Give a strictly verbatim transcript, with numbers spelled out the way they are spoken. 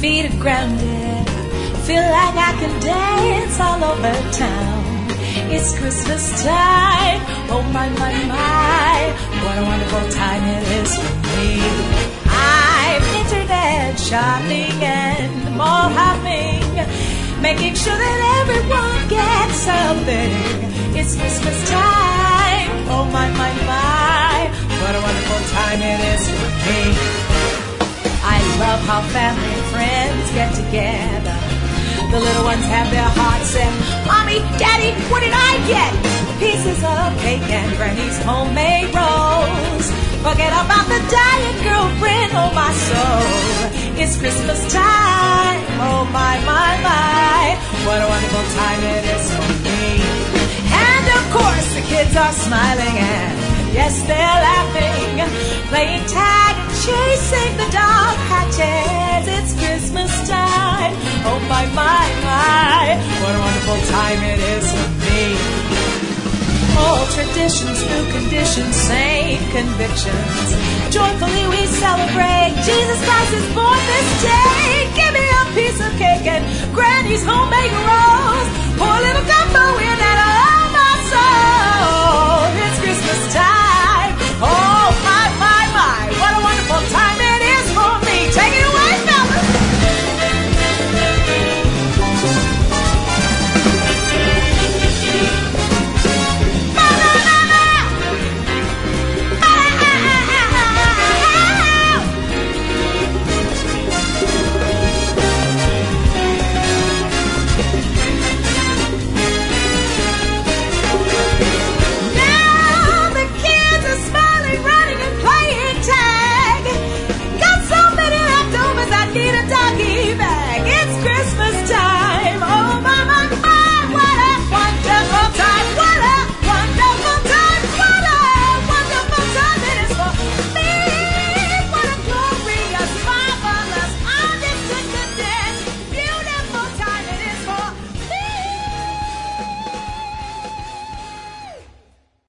feet are grounded. Feel like I can dance all over town. It's Christmas time. Oh my, my, my. What a wonderful time it is for me. I'm internet shopping and mall hopping, making sure that everyone gets something. It's Christmas time. Oh my, my, my. What a wonderful time it is for me. I love how family and friends get together. The little ones have their hearts set. Mommy, Daddy, what did I get? Pieces of cake and Granny's homemade rolls. Forget about the diet girlfriend, oh my soul. It's Christmas time, oh my, my, my. What a wonderful time it is for me. And of course the kids are smiling and yes, they're laughing, playing tag and chasing the dog patches. It's Christmas time. Oh my, my, my. What a wonderful time it is for me. All traditions, new conditions, same convictions. Joyfully we celebrate. Jesus Christ is born this day. Give me a piece of cake and Granny's homemade roll.